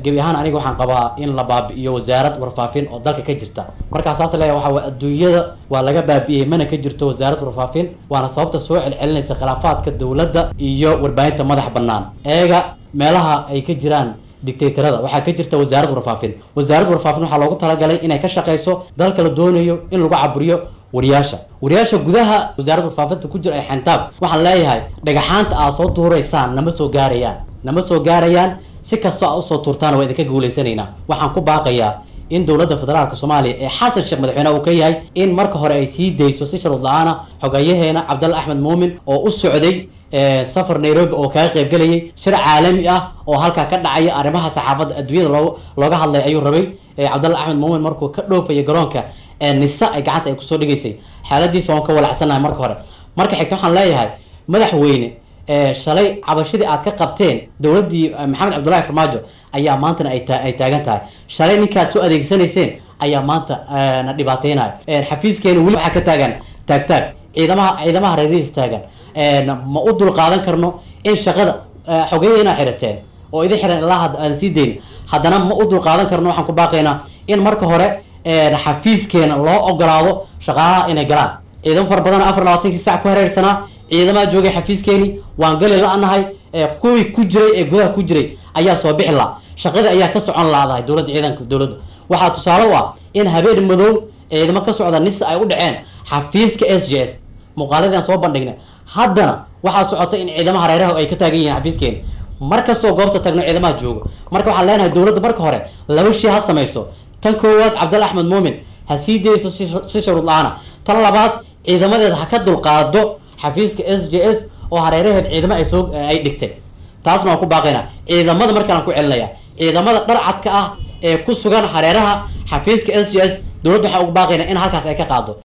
gebi ahaan aniga waxaan qabaa in la baabi'iyo wasaarad warfaafin oo dalka ka jirta markaas saas leeyahay waxa adduunyada waa laga baabi'iyay mana ka jirto wasaarad warfaafin waana sababta soo celcelinaysa khilaafaadka dawladda iyo warbaahinta madax bannaan eega meelaha ay ka jiraan dictatorada waxaa ka jirta wasaarad warfaafin waxaa loogu talagalay inay ka shaqeyso dalka la doonayo in lagu caburiyo wariyaasha gudaha wasaarad warfaafinta ku jira ay xantaab waxaan leeyahay dhagaxaanta aad soo tuureysaan nama soo gaarayaan si kastoo aad usoo tuurtaan waa idinka guuleysanaynaa waxaan ku baaqayaa in dowladda federaalka Soomaaliya ee Xasan Sheekh madaxweynaha uu ka yahay in marka hore ay sii dayso si sharad la'aan xogayaheena Cabdalla Axmed Muumin oo u socday safar Nairobi oo ka qayb galayay shir caalami ah oo halka ka dhacay arrimaha saxaafadda adduunyada looga hadlay ayuu rabay Cabdalla Axmed Muumin markuu ka dhoofay garoonka nisa ay gacanta ay ku soo dhigaysay xaaladiisa oo ka walacsanahay marka xigta waxaan leeyahay madaxweyne shalay cabashadii aad ka qabteen dawladii Maxamed Cabdullaahi Farmaajo ayaa maanta ay taagan tahay shalay ninkaad soo adeegsanayseen ayaa maanta na dhibaateynaya xafiiskeena wali waxa ka taagan taagtaag ciidamaha reerihiisa taagan ma u dul qaadan karno in shaqada xogeeyna xirateen oo idin xiran ilaa hadda aan sii deyn haddana ma u dul qaadan karno waxaan ku baaqaynaa in marka hore xafiiskeena loo ogolaado shaqaalaha inay galaan ciidamo fara badan 24 saac ku hareersanaa ciidamada joogay xafiiskeeni waan gali la'anahay kuwii ku jiray ee gudaha ku jiray ayaa soo bixi la shaqada ayaa ka socon laadahay dawladda waxaa tusaale u ah in habeen madow ciidamo ka socda nis ay u dhaceen xafiiska SJS muuqaaladan soo bandhignay haddana waxaa socota in ciidamaha hareeraha ay ka taagan yihiin xafiiskeeni markastoo goobta tagno ciidamaha joogo marka waxaan leenahay dawladda marka hore laba shay ha samayso tan koowaad Cabdalla Axmed Muumin ha sii dayso si sharad la'aan tan labaad ciidamadeeda ha ka dulqaado xafiiska SJS oo hareeraheed ciidamo ay dhigtay taasna waan ku baaqaynaa ciidamada markaan ku celinaya ciidamada dharcadka ah ee ku sugan hareeraha xafiiska SJS dawladda waxa ugu baaqaynaa in halkaas ay ka qaado